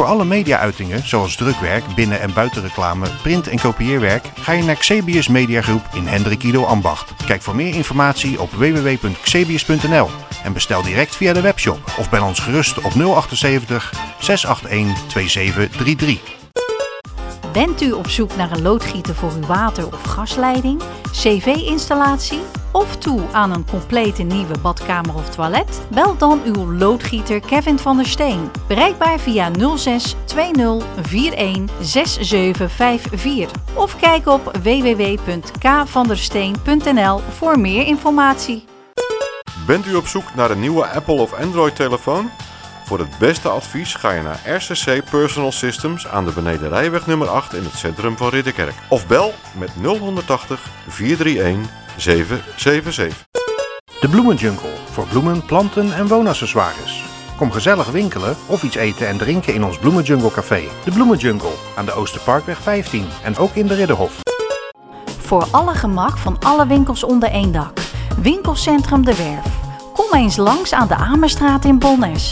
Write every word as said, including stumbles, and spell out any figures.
Voor alle media-uitingen, zoals drukwerk, binnen- en buitenreclame, print- en kopieerwerk, ga je naar Xebius Mediagroep in Hendrik Ido Ambacht. Kijk voor meer informatie op w w w punt xebius punt n l en bestel direct via de webshop of bel ons gerust op nul achtenzeventig, zes acht een, twee zeven drie drie. Bent u op zoek naar een loodgieter voor uw water- of gasleiding, cv-installatie of toe aan een complete nieuwe badkamer of toilet? Bel dan uw loodgieter Kevin van der Steen. Bereikbaar via nul zes twee nul vier een zes zeven vijf vier of kijk op w w w punt k van der steen punt n l voor meer informatie. Bent u op zoek naar een nieuwe Apple of Android telefoon? Voor het beste advies ga je naar R C C Personal Systems aan de Benedenrijweg nummer acht in het centrum van Ridderkerk. Of bel met nul tachtig, vier drie een, zeven zeven zeven. De Bloemenjungle voor bloemen, planten en woonaccessoires. Kom gezellig winkelen of iets eten en drinken in ons Bloemenjungle Café. De Bloemenjungle aan de Oosterparkweg vijftien en ook in de Ridderhof. Voor alle gemak van alle winkels onder één dak. Winkelcentrum De Werf. Kom eens langs aan de Amerstraat in Bolnes.